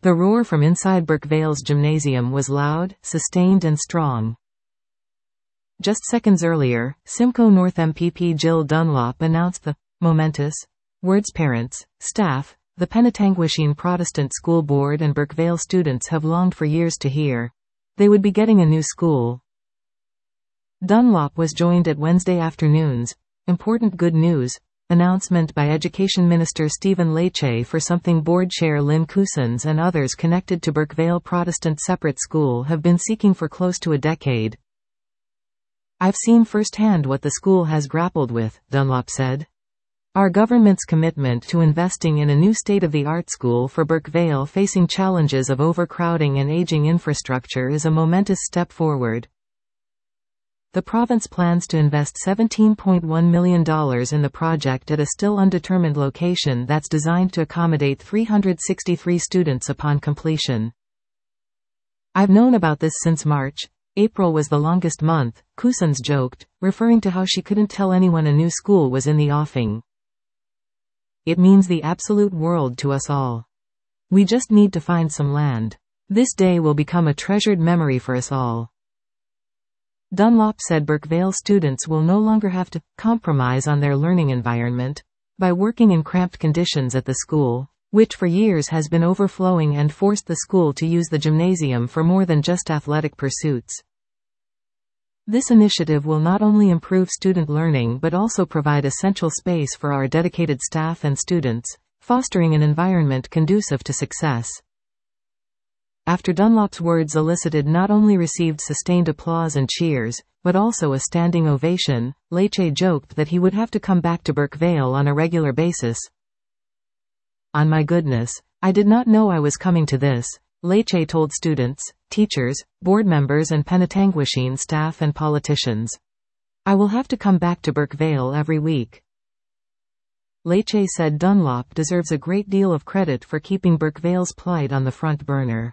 The roar from inside Birkvale's gymnasium was loud, sustained and strong. Just seconds earlier, Simcoe North MPP Jill Dunlop announced the momentous words parents, staff, the Penetanguishene Protestant School Board and Birkvale students have longed for years to hear. They would be getting a new school. Dunlop was joined at Wednesday afternoon's important good news announcement by Education Minister Stephen Lecce for something Board Chair Lynn Cousins and others connected to Birkvale Protestant Separate School have been seeking for close to a decade. I've seen firsthand what the school has grappled with, Dunlop said. Our government's commitment to investing in a new state-of-the-art school for Birkvale facing challenges of overcrowding and aging infrastructure is a momentous step forward. The province plans to invest $17.1 million in the project at a still undetermined location that's designed to accommodate 363 students upon completion. I've known about this since March. April was the longest month, Cousins joked, referring to how she couldn't tell anyone a new school was in the offing. It means the absolute world to us all. We just need to find some land. This day will become a treasured memory for us all. Dunlop said Birkvale students will no longer have to compromise on their learning environment by working in cramped conditions at the school, which for years has been overflowing and forced the school to use the gymnasium for more than just athletic pursuits. This initiative will not only improve student learning but also provide essential space for our dedicated staff and students, fostering an environment conducive to success. After Dunlop's words elicited not only received sustained applause and cheers, but also a standing ovation, Lecce joked that he would have to come back to Birkvale on a regular basis. On my goodness, I did not know I was coming to this, Lecce told students, teachers, board members and Penetanguishene staff and politicians. I will have to come back to Birkvale every week. Lecce said Dunlop deserves a great deal of credit for keeping Birkvale's plight on the front burner.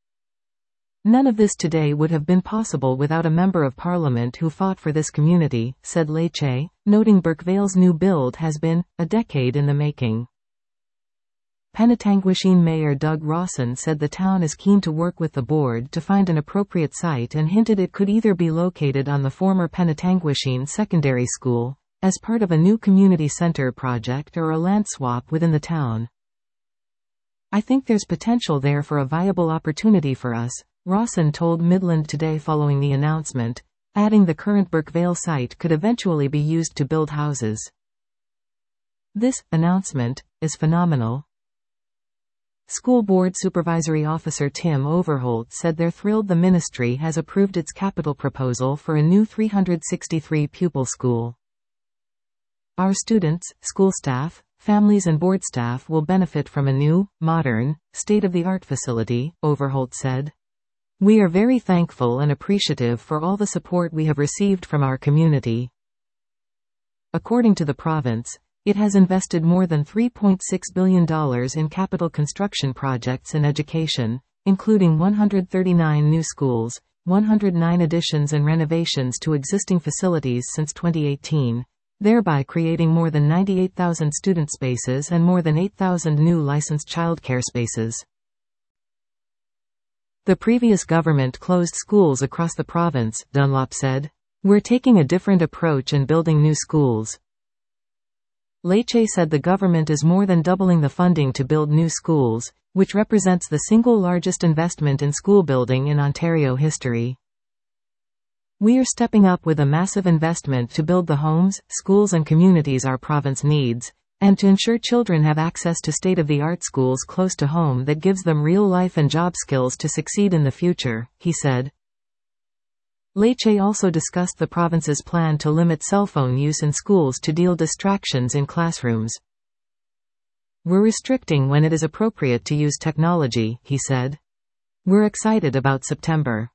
None of this today would have been possible without a member of parliament who fought for this community, said Lecce, noting Birkvale's new build has been a decade in the making. Penetanguishene Mayor Doug Rawson said the town is keen to work with the board to find an appropriate site and hinted it could either be located on the former Penetanguishene Secondary School, as part of a new community center project or a land swap within the town. I think there's potential there for a viable opportunity for us, Rawson told Midland Today following the announcement, adding the current Birkvale site could eventually be used to build houses. This announcement is phenomenal. School Board Supervisory Officer Tim Overholt said they're thrilled the ministry has approved its capital proposal for a new 363-pupil school. Our students, school staff, families and board staff will benefit from a new, modern, state-of-the-art facility, Overholt said. We are very thankful and appreciative for all the support we have received from our community. According to the province, it has invested more than $3.6 billion in capital construction projects in education, including 139 new schools, 109 additions and renovations to existing facilities since 2018, thereby creating more than 98,000 student spaces and more than 8,000 new licensed childcare spaces. The previous government closed schools across the province, Dunlop said. We're taking a different approach in building new schools. Lecce said the government is more than doubling the funding to build new schools, which represents the single largest investment in school building in Ontario history. We are stepping up with a massive investment to build the homes, schools and communities our province needs, and to ensure children have access to state-of-the-art schools close to home that gives them real life and job skills to succeed in the future, he said. Lecce also discussed the province's plan to limit cell phone use in schools to deal distractions in classrooms. We're restricting when it is appropriate to use technology, he said. We're excited about September.